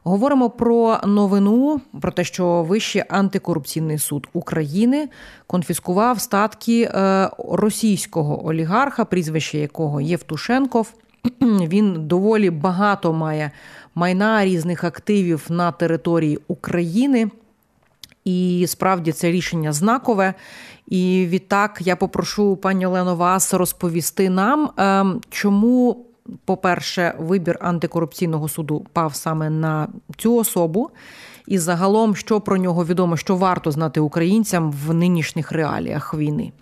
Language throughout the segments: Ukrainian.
Говоримо про новину, про те, що Вищий антикорупційний суд України конфіскував статки російського олігарха, прізвище якого Євтушенков. Він доволі багато має майна, різних активів на території України. І справді це рішення знакове. І відтак я попрошу пані Олено вас розповісти нам, чому, по-перше, вибір антикорупційного суду пав саме на цю особу, і загалом, що про нього відомо, що варто знати українцям в нинішніх реаліях війни.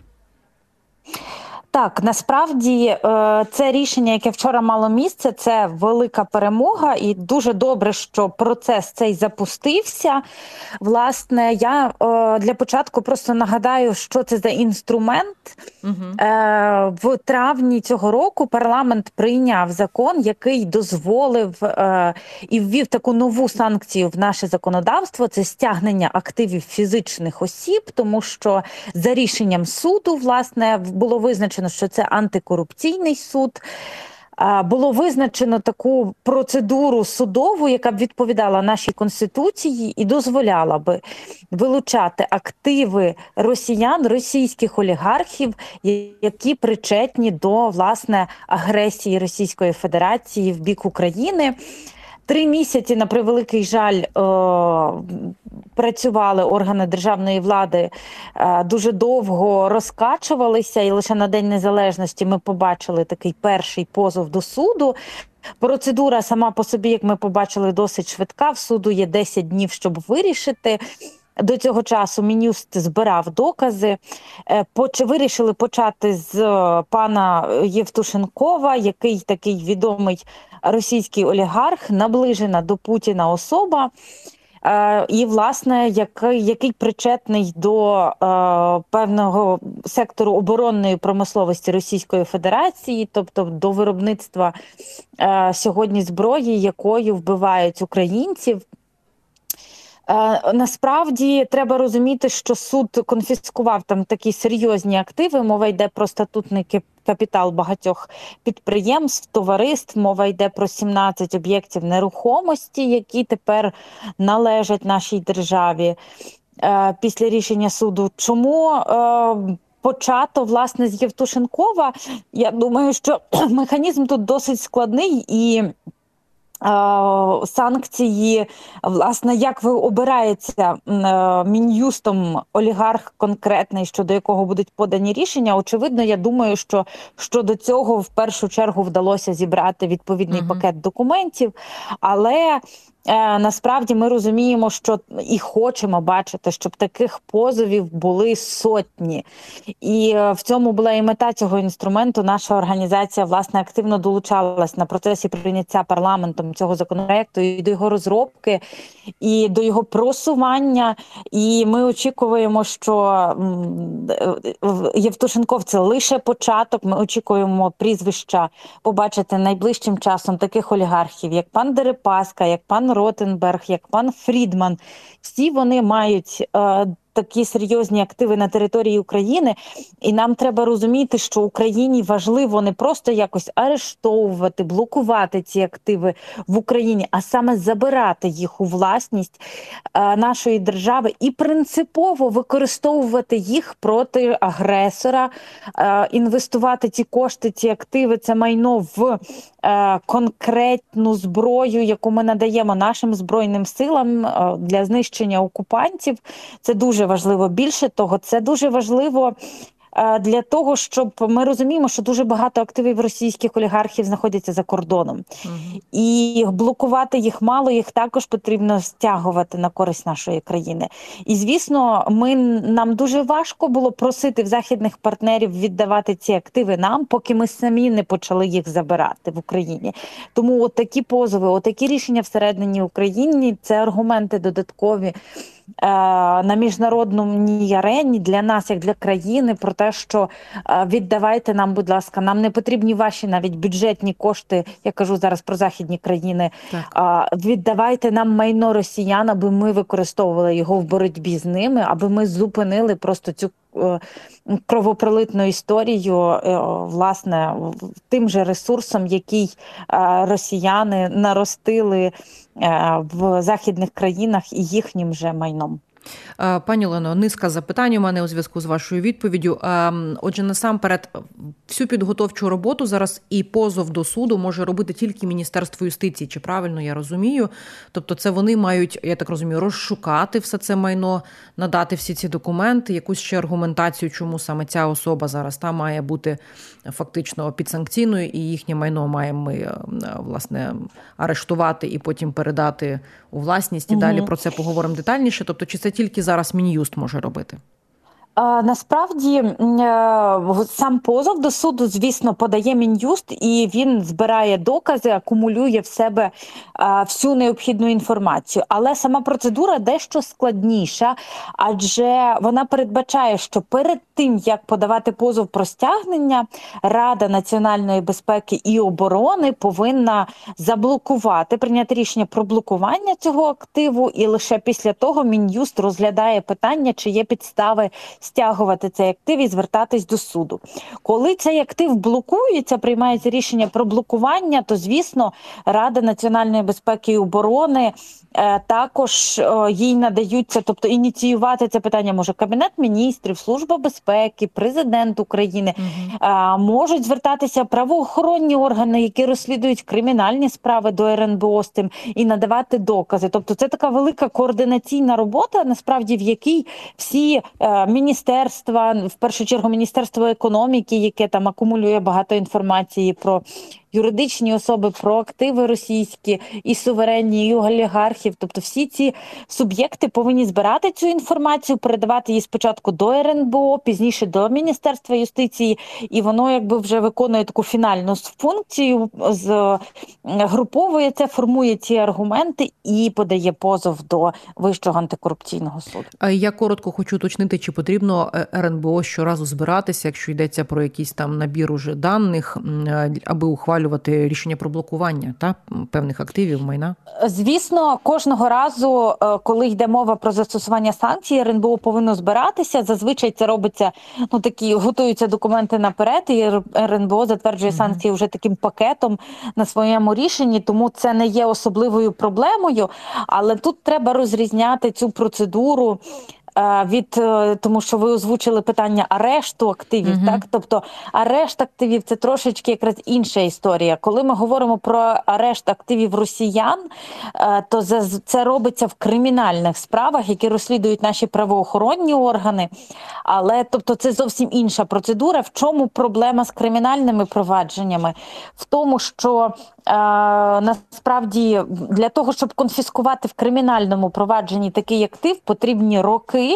Так, насправді це рішення, яке вчора мало місце, це велика перемога, і дуже добре, що процес цей запустився. Власне, я для початку просто нагадаю, що це за інструмент. В травні цього року парламент прийняв закон, який дозволив і ввів таку нову санкцію в наше законодавство – це стягнення активів фізичних осіб, тому що за рішенням суду, власне, було визначено, що це антикорупційний суд. Було визначено таку процедуру судову, яка б відповідала нашій Конституції і дозволяла би вилучати активи росіян, російських олігархів, які причетні до, власне, агресії Російської Федерації в бік України. 3 місяці, на превеликий жаль, працювали органи державної влади, дуже довго розкачувалися, і лише на День Незалежності ми побачили такий перший позов до суду. Процедура сама по собі, як ми побачили, досить швидка. В суду є 10 днів, щоб вирішити. До цього часу Мін'юст збирав докази. Вирішили почати з пана Євтушенкова, який такий відомий російський олігарх, наближена до Путіна особа. І, власне, який причетний до певного сектору оборонної промисловості Російської Федерації, тобто до виробництва сьогодні зброї, якою вбивають українців. Насправді, треба розуміти, що суд конфіскував там такі серйозні активи. Мова йде про статутний капітал багатьох підприємств, товариств. Мова йде про 17 об'єктів нерухомості, які тепер належать нашій державі після рішення суду. Чому почато, власне, з Євтушенкова? Я думаю, що механізм тут досить складний і санкції, власне, як обирається Мін'юстом олігарх конкретний, щодо якого будуть подані рішення, очевидно, я думаю, що щодо цього в першу чергу вдалося зібрати відповідний пакет документів, але насправді ми розуміємо, що і хочемо бачити, щоб таких позовів були сотні. І в цьому була і мета цього інструменту. Наша організація, власне, активно долучалась на процесі прийняття парламентом цього законопроекту і до його розробки, і до його просування. І ми очікуємо, що Євтушенков – це лише початок. Ми очікуємо прізвища побачити найближчим часом таких олігархів, як пан Дерипаска, як пан Ротенберг, як пан Фрідман. Всі вони мають такі серйозні активи на території України, і нам треба розуміти, що Україні важливо не просто якось арештовувати, блокувати ці активи в Україні, а саме забирати їх у власність нашої держави і принципово використовувати їх проти агресора, інвестувати ці кошти, ці активи, це майно в конкретну зброю, яку ми надаємо нашим Збройним силам для знищення окупантів. Це дуже важливо. Більше того, це дуже важливо для того, щоб ми розуміємо, що дуже багато активів російських олігархів знаходяться за кордоном. І блокувати їх мало, їх також потрібно стягувати на користь нашої країни. І, звісно, нам дуже важко було просити в західних партнерів віддавати ці активи нам, поки ми самі не почали їх забирати в Україні. Тому от такі позови, от такі рішення всередині України – це аргументи додаткові на міжнародній арені для нас, як для країни, про те, що віддавайте нам, будь ласка, нам не потрібні ваші навіть бюджетні кошти, я кажу зараз про західні країни, віддавайте нам майно росіян, аби ми використовували його в боротьбі з ними, аби ми зупинили просто цю кровопролитну історію, власне, тим же ресурсом, який росіяни наростили в західних країнах і їхнім же майном. Пані Олено, низка запитань у мене у зв'язку з вашою відповіддю. Отже, насамперед, всю підготовчу роботу зараз і позов до суду може робити тільки Міністерство юстиції. Чи правильно я розумію? Тобто це вони мають, я так розумію, розшукати все це майно, надати всі ці документи, якусь ще аргументацію, чому саме ця особа зараз та має бути фактично підсанкційною, і їхнє майно маємо ми, власне, арештувати і потім передати у власність. І далі про це поговоримо детальніше. Тобто, чи це тільки зараз Мін'юст може робити? Насправді сам позов до суду, звісно, подає Мін'юст, і він збирає докази, акумулює в себе всю необхідну інформацію. Але сама процедура дещо складніша, адже вона передбачає, що перед тим, як подавати позов про стягнення, Рада національної безпеки і оборони повинна заблокувати, прийняти рішення про блокування цього активу, і лише після того Мін'юст розглядає питання, чи є підстави стягувати цей актив і звертатись до суду. Коли цей актив блокується, приймається рішення про блокування, то, звісно, Рада національної безпеки і оборони також їй надаються, тобто ініціювати це питання може Кабінет міністрів, Служба безпеки, Президент України, можуть звертатися правоохоронні органи, які розслідують кримінальні справи до РНБО з тим і надавати докази. Тобто це така велика координаційна робота, насправді, в якій всі міністерства, в першу чергу Міністерство економіки, яке там акумулює багато інформації про юридичні особи, про активи російські, і суверенні, і олігархів. Тобто всі ці суб'єкти повинні збирати цю інформацію, передавати її спочатку до РНБО, пізніше до Міністерства юстиції, і воно якби вже виконує таку фінальну функцію, груповує це, формує ці аргументи і подає позов до Вищого антикорупційного суду. Я коротко хочу уточнити, чи потрібно РНБО щоразу збиратися, якщо йдеться про якийсь там набір уже даних, аби ухвалювати рішення про блокування певних активів, майна? Звісно, кожного разу, коли йде мова про застосування санкцій, РНБО повинно збиратися. Зазвичай це робиться, такі готуються документи наперед, і РНБО затверджує санкції вже таким пакетом на своєму рішенні, тому це не є особливою проблемою, але тут треба розрізняти цю процедуру тому що ви озвучили питання арешту активів, так? Тобто арешт активів – це трошечки якраз інша історія. Коли ми говоримо про арешт активів росіян, то це робиться в кримінальних справах, які розслідують наші правоохоронні органи, але тобто це зовсім інша процедура. В чому проблема з кримінальними провадженнями? В тому, що насправді для того, щоб конфіскувати в кримінальному провадженні такий актив, потрібні роки.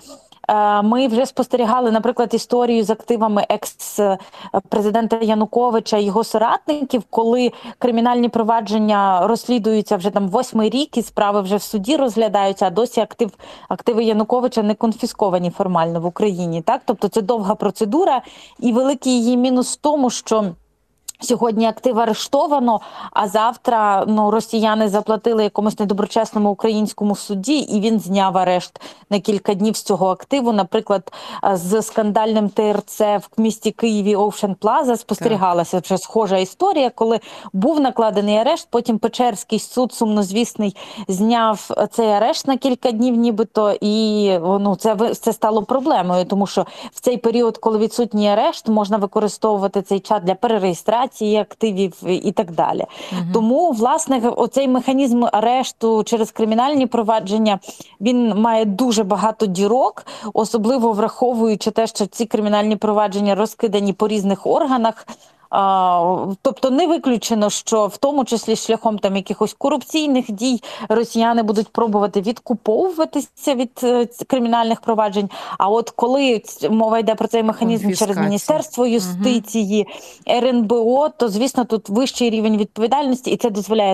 Ми вже спостерігали, наприклад, історію з активами екс-президента Януковича і його соратників, коли кримінальні провадження розслідуються вже там 8-й рік, і справи вже в суді розглядаються, а досі активи Януковича не конфісковані формально в Україні. Так? Тобто це довга процедура, і великий її мінус в тому, що сьогодні актив арештовано, а завтра росіяни заплатили якомусь недоброчесному українському суді, і він зняв арешт на кілька днів з цього активу. Наприклад, з скандальним ТРЦ в місті Києві Ocean Plaza спостерігалася вже схожа історія, коли був накладений арешт, потім Печерський суд сумнозвісний зняв цей арешт на кілька днів нібито, і це стало проблемою, тому що в цей період, коли відсутній арешт, можна використовувати цей час для перереєстрації активів і так далі. Тому, власне, оцей механізм арешту через кримінальні провадження, він має дуже багато дірок, особливо враховуючи те, що ці кримінальні провадження розкидані по різних органах. Тобто не виключено, що в тому числі шляхом там якихось корупційних дій росіяни будуть пробувати відкуповуватися від кримінальних проваджень. А от коли мова йде про цей механізм через Міністерство юстиції, РНБО, то, звісно, тут вищий рівень відповідальності, і це дозволяє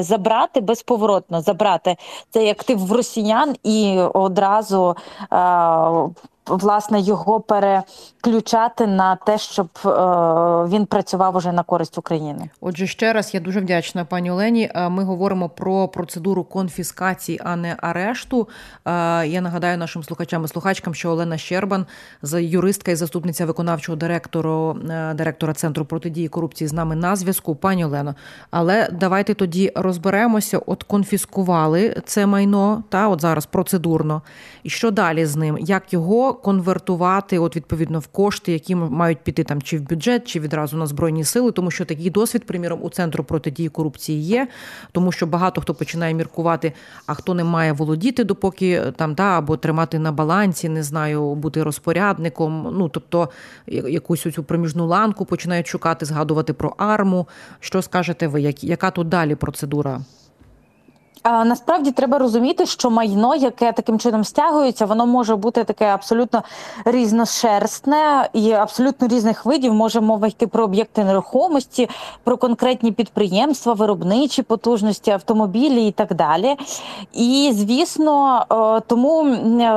безповоротно забрати цей актив в росіян і одразу власне, його переключати на те, щоб він працював уже на користь України. Отже, ще раз я дуже вдячна пані Олені. Ми говоримо про процедуру конфіскації, а не арешту. Я нагадаю нашим слухачам і слухачкам, що Олена Щербан, юристка і заступниця виконавчого директора Центру протидії корупції, з нами на зв'язку. Пані Олено, але давайте тоді розберемося. От конфіскували це майно, от зараз процедурно. І що далі з ним? Як його конвертувати, відповідно, в кошти, які мають піти там чи в бюджет, чи відразу на Збройні Сили, тому що такий досвід, приміром, у Центру протидії корупції є, тому що багато хто починає міркувати, а хто не має володіти, допоки там, або тримати на балансі, не знаю, бути розпорядником, тобто якусь цю проміжну ланку починають шукати, згадувати про АРМУ. Що скажете ви, яка тут далі процедура? Насправді треба розуміти, що майно, яке таким чином стягується, воно може бути таке абсолютно різношерстне і абсолютно різних видів. Може мова йти про об'єкти нерухомості, про конкретні підприємства, виробничі потужності, автомобілі і так далі. І, звісно, тому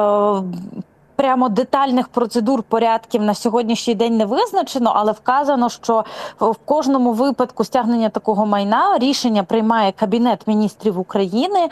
прямо детальних процедур, порядків на сьогоднішній день не визначено, але вказано, що в кожному випадку стягнення такого майна рішення приймає Кабінет міністрів України.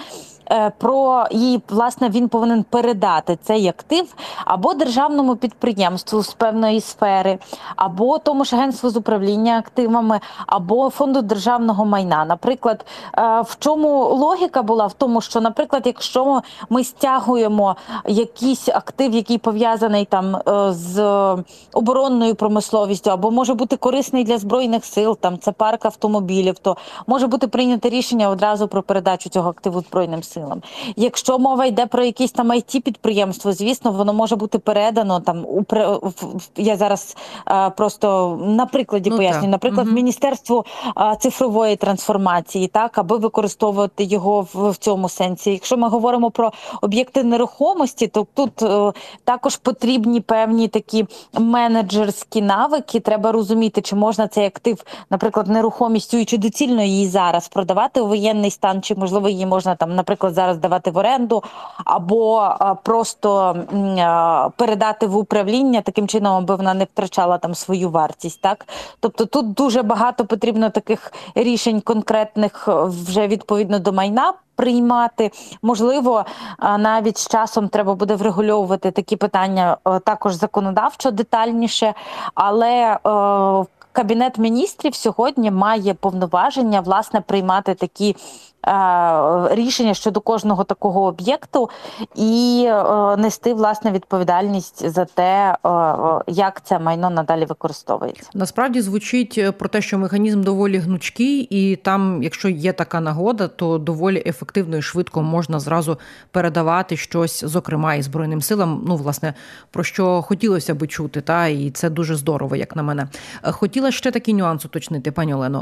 Власне, він повинен передати цей актив або державному підприємству з певної сфери, або тому ж агентству з управління активами, або фонду державного майна. Наприклад, в чому логіка була? В тому, що, наприклад, якщо ми стягуємо якийсь актив, який пов'язаний там з оборонною промисловістю, або може бути корисний для Збройних сил, там це парк автомобілів, то може бути прийнято рішення одразу про передачу цього активу Збройним силам. Якщо мова йде про якісь там IT-підприємство, звісно, воно може бути передано там я зараз просто на прикладі пояснюю, наприклад, Міністерству цифрової трансформації, аби використовувати його в цьому сенсі. Якщо ми говоримо про об'єкти нерухомості, то тут також потрібні певні такі менеджерські навики. Треба розуміти, чи можна цей актив, наприклад, нерухомістю, і чи доцільно її зараз продавати у воєнний стан, чи можливо її можна там, наприклад, зараз давати в оренду, або просто передати в управління, таким чином, аби вона не втрачала там свою вартість. Тобто тут дуже багато потрібно таких рішень конкретних вже відповідно до майна приймати. Можливо, навіть з часом треба буде врегульовувати такі питання також законодавчо детальніше, але Кабінет міністрів сьогодні має повноваження, власне, приймати такі рішення щодо кожного такого об'єкту і нести, власне, відповідальність за те, як це майно надалі використовується. Насправді звучить про те, що механізм доволі гнучкий, і там, якщо є така нагода, то доволі ефективно і швидко можна зразу передавати щось, зокрема, і Збройним силам, власне, про що хотілося би чути, і це дуже здорово, як на мене. Хотіла ще такий нюанс уточнити, пані Олено.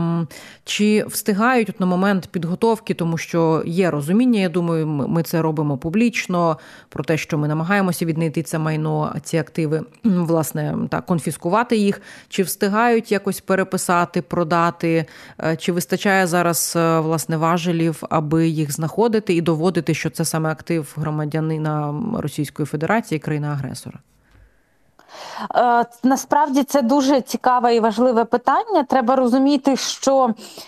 Чи встигають на момент підготовки, тому що є розуміння, я думаю, ми це робимо публічно, про те, що ми намагаємося віднайти це майно, ці активи, власне, конфіскувати їх. Чи встигають якось переписати, продати? Чи вистачає зараз, власне, важелів, аби їх знаходити і доводити, що це саме актив громадянина Російської Федерації, країни-агресора? Насправді це дуже цікаве і важливе питання. Треба розуміти, що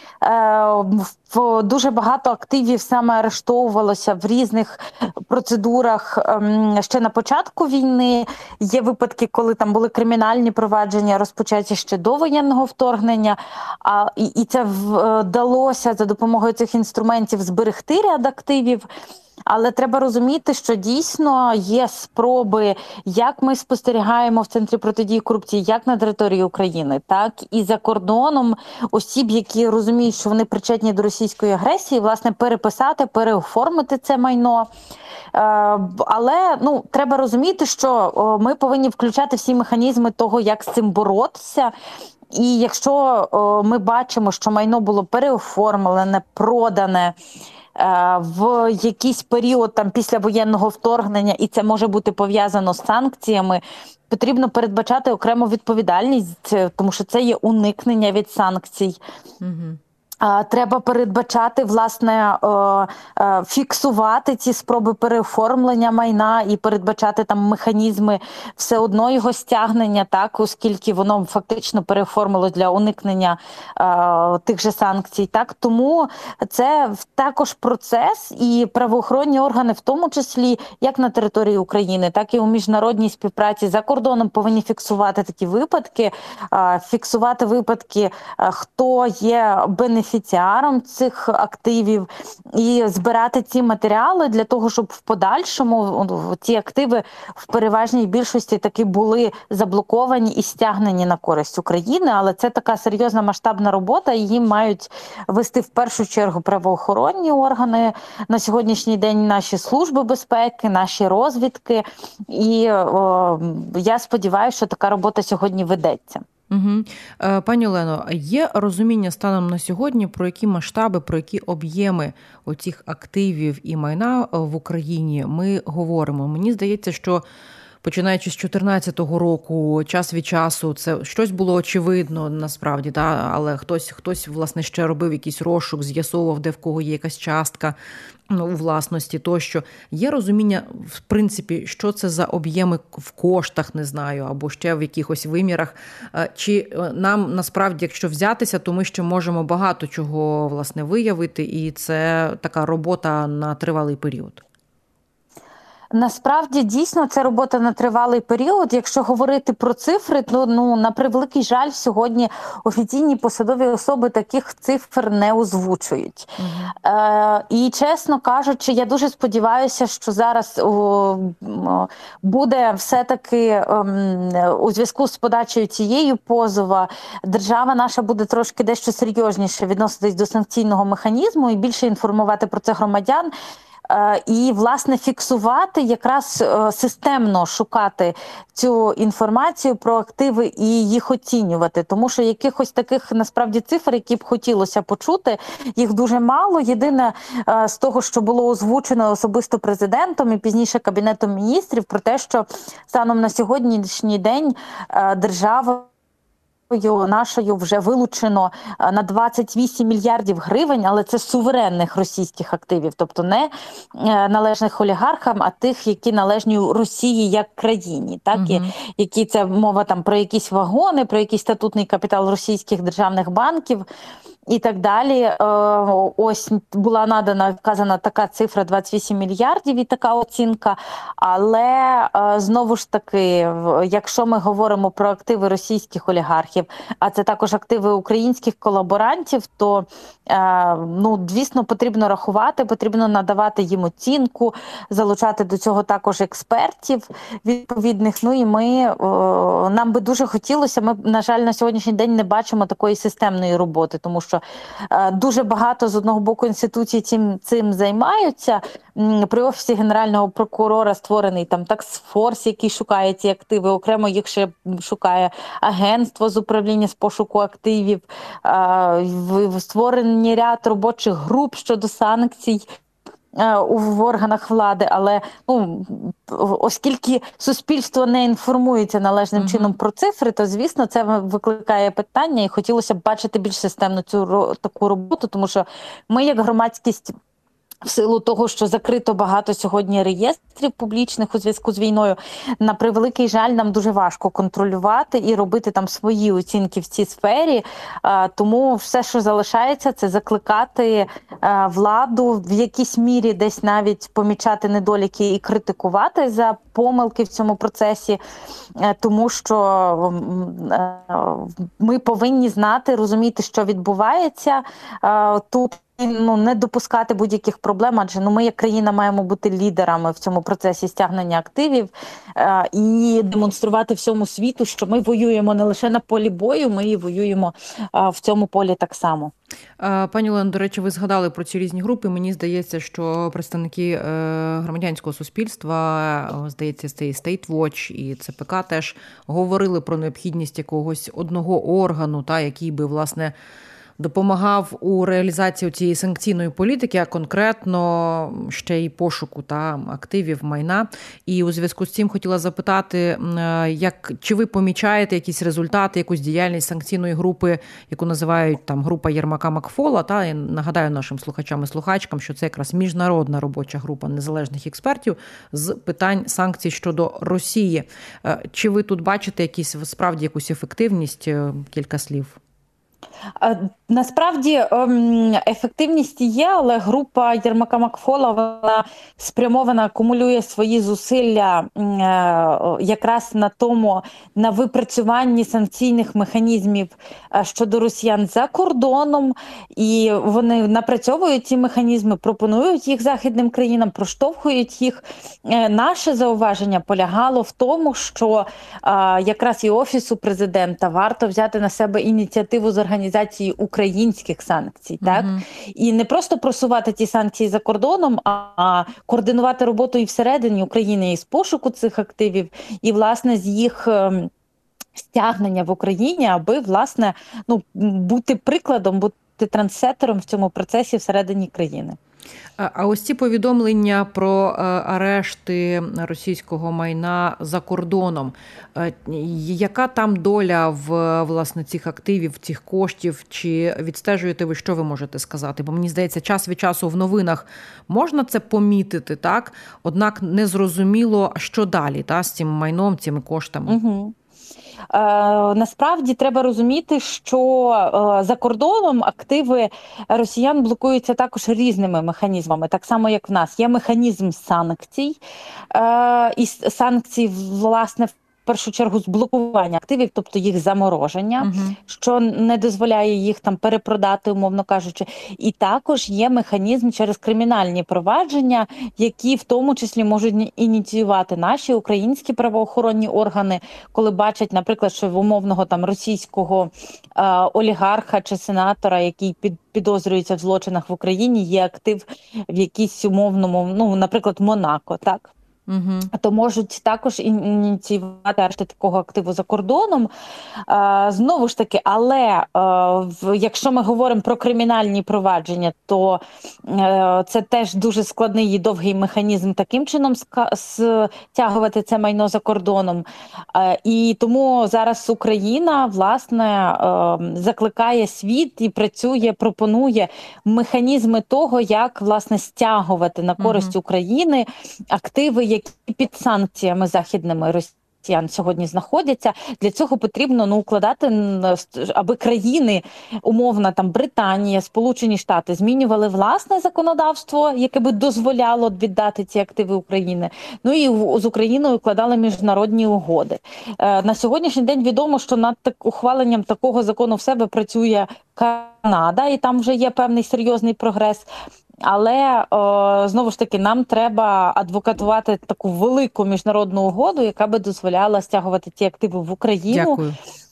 дуже багато активів саме арештовувалося в різних процедурах ще на початку війни. Є випадки, коли там були кримінальні провадження, розпочаті ще до воєнного вторгнення, і це вдалося за допомогою цих інструментів зберегти ряд активів. Але треба розуміти, що дійсно є спроби, як ми спостерігаємо в Центрі протидії корупції, як на території України, так і за кордоном осіб, які розуміють, що вони причетні до російської агресії, власне, переписати, переоформити це майно. Але треба розуміти, що ми повинні включати всі механізми того, як з цим боротися. І якщо ми бачимо, що майно було переоформлене, продане, в якийсь період там після воєнного вторгнення, і це може бути пов'язано з санкціями, потрібно передбачати окрему відповідальність, тому що це є уникнення від санкцій. Треба передбачати, власне, фіксувати ці спроби переоформлення майна і передбачати там механізми все одно його стягнення, так, оскільки воно фактично переоформило для уникнення тих же санкцій. Так, тому це також процес, і правоохоронні органи, в тому числі як на території України, так і у міжнародній співпраці за кордоном, повинні фіксувати такі випадки, фіксувати випадки, хто є бенефіціаром цих активів, і збирати ці матеріали для того, щоб в подальшому ці активи в переважній більшості таки були заблоковані і стягнені на користь України. Але це така серйозна масштабна робота, її мають вести в першу чергу правоохоронні органи, на сьогоднішній день наші служби безпеки, наші розвідки. І я сподіваюся, що така робота сьогодні ведеться. Угу. Пані Олено, є розуміння станом на сьогодні, про які масштаби, про які об'єми оцих активів і майна в Україні ми говоримо? Мені здається, що починаючи з 2014 року, час від часу, це щось було очевидно насправді, да? Але хтось, власне, ще робив якийсь розшук, з'ясовував, де в кого є якась частка у власності тощо. Є розуміння, в принципі, що це за об'єми в коштах, не знаю, або ще в якихось вимірах. Чи нам, насправді, якщо взятися, то ми ще можемо багато чого, власне, виявити, і це така робота на тривалий період? Насправді, дійсно, це робота на тривалий період. Якщо говорити про цифри, то, на превеликий жаль, сьогодні офіційні посадові особи таких цифр не озвучують. І, чесно кажучи, я дуже сподіваюся, що зараз буде все-таки у зв'язку з подачею цієї позова держава наша буде трошки дещо серйозніше відноситись до санкційного механізму і більше інформувати про це громадян. І, власне, фіксувати, якраз системно шукати цю інформацію про активи і їх оцінювати. Тому що якихось таких, насправді, цифр, які б хотілося почути, їх дуже мало. Єдине з того, що було озвучено особисто президентом і пізніше Кабінетом міністрів, про те, що станом на сьогоднішній день держава нашою вже вилучено на 28 мільярдів гривень, але це суверенних російських активів, тобто не належних олігархам, а тих, які належні Росії як країні, так, які це мова там про якісь вагони, про якийсь статутний капітал російських державних банків і так далі. Ось була вказана така цифра 28 мільярдів і така оцінка, але знову ж таки, якщо ми говоримо про активи російських олігархів, а це також активи українських колаборантів, то, звісно, потрібно рахувати, потрібно надавати їм оцінку, залучати до цього також експертів відповідних. І нам би дуже хотілося, ми, на жаль, на сьогоднішній день не бачимо такої системної роботи, тому що дуже багато, з одного боку, інституцій цим займаються. При Офісі Генерального прокурора створений там таксфорс, який шукає ці активи, окремо їх ще шукає агентство з управління з пошуку активів, створені ряд робочих груп щодо санкцій в органах влади, але оскільки суспільство не інформується належним чином про цифри, то, звісно, це викликає питання, і хотілося б бачити більш системну таку роботу, тому що ми, як громадськість, в силу того, що закрито багато сьогодні реєстрів публічних у зв'язку з війною, на превеликий жаль, нам дуже важко контролювати і робити там свої оцінки в цій сфері. Тому все, що залишається, це закликати владу в якійсь мірі десь навіть помічати недоліки і критикувати за помилки в цьому процесі, тому що ми повинні знати, розуміти, що відбувається тут. Не допускати будь-яких проблем, адже ми як країна маємо бути лідерами в цьому процесі стягнення активів і демонструвати всьому світу, що ми воюємо не лише на полі бою, ми і воюємо в цьому полі так само. Пані Олено, до речі, ви згадали про ці різні групи. Мені здається, що представники громадянського суспільства, здається, це і State Watch, і ЦПК теж говорили про необхідність якогось одного органу, який би, власне, допомагав у реалізації цієї санкційної політики, а конкретно ще й пошуку та активів, майна. І у зв'язку з цим хотіла запитати, чи ви помічаєте якісь результати, якусь діяльність санкційної групи, яку називають там група Єрмака Макфола, та я нагадаю нашим слухачам і слухачкам, що це якраз міжнародна робоча група незалежних експертів з питань санкцій щодо Росії. Чи ви тут бачите справді якусь ефективність? Кілька слів. Насправді ефективність є, але група Єрмака Макфола, вона спрямована, акумулює свої зусилля якраз на випрацюванні санкційних механізмів щодо росіян за кордоном, і вони напрацьовують ці механізми, пропонують їх західним країнам, проштовхують їх. Наше зауваження полягало в тому, що якраз і Офісу президента варто взяти на себе ініціативу з організації українських санкцій, так? І не просто просувати ті санкції за кордоном, а координувати роботу і всередині України із пошуку цих активів, і, власне, з їх стягнення в Україні, аби, власне, бути прикладом, бути трансетером в цьому процесі всередині країни. А ось ці повідомлення про арешти російського майна за кордоном, яка там доля власне, цих активів, цих коштів? Чи відстежуєте ви, що ви можете сказати? Бо мені здається, час від часу в новинах можна це помітити, так? Однак не зрозуміло, що далі з цим майном, цими коштами. Угу. Насправді треба розуміти, що за кордоном активи росіян блокуються також різними механізмами, так само як в нас. Є механізм санкцій, і санкцій, власне, в першу чергу з блокування активів, тобто їх замороження, що не дозволяє їх там перепродати, умовно кажучи. І також є механізм через кримінальні провадження, які в тому числі можуть ініціювати наші українські правоохоронні органи, коли бачать, наприклад, що в умовного там російського олігарха чи сенатора, який підозрюється в злочинах в Україні, є актив в якійсь умовному, наприклад, Монако, так? То можуть також ініціювати арешти такого активу за кордоном. Знову ж таки, але якщо ми говоримо про кримінальні провадження, то це теж дуже складний і довгий механізм таким чином стягувати це майно за кордоном. І тому зараз Україна, власне, закликає світ і працює, пропонує механізми того, як, власне, стягувати на користь України активи, які під санкціями західними росіян сьогодні знаходяться. Для цього потрібно укладати, аби країни, умовно, там Британія, Сполучені Штати, змінювали власне законодавство, яке би дозволяло віддати ці активи України. І з Україною укладали міжнародні угоди. На сьогоднішній день відомо, що над ухваленням такого закону в себе працює Канада, і там вже є певний серйозний прогрес. Але, знову ж таки, нам треба адвокатувати таку велику міжнародну угоду, яка би дозволяла стягувати ці активи в Україну. Дякую.